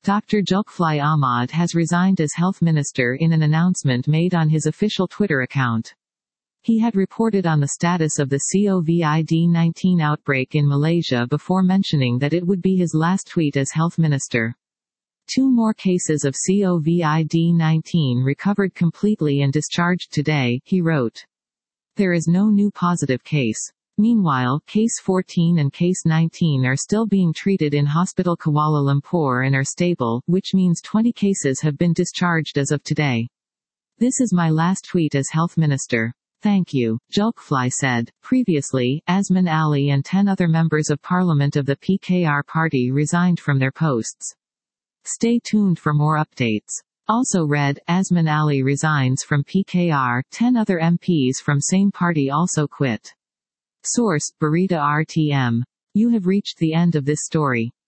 Dr. Julkifly Ahmad has resigned as health minister in an announcement made on his official Twitter account. He had reported on the status of the COVID-19 outbreak in Malaysia before mentioning that it would be his last tweet as health minister. 2 more cases of COVID-19 recovered completely and discharged today, he wrote. There is no new positive case. Meanwhile, Case 14 and Case 19 are still being treated in Hospital Kuala Lumpur and are stable, which means 20 cases have been discharged as of today. This is my last tweet as health minister. Thank you, Julkifly said. Previously, Azman Ali and 10 other members of parliament of the PKR party resigned from their posts. Stay tuned for more updates. Also read, Azman Ali resigns from PKR, 10 other MPs from same party also quit. Source, Berita RTM. You have reached the end of this story.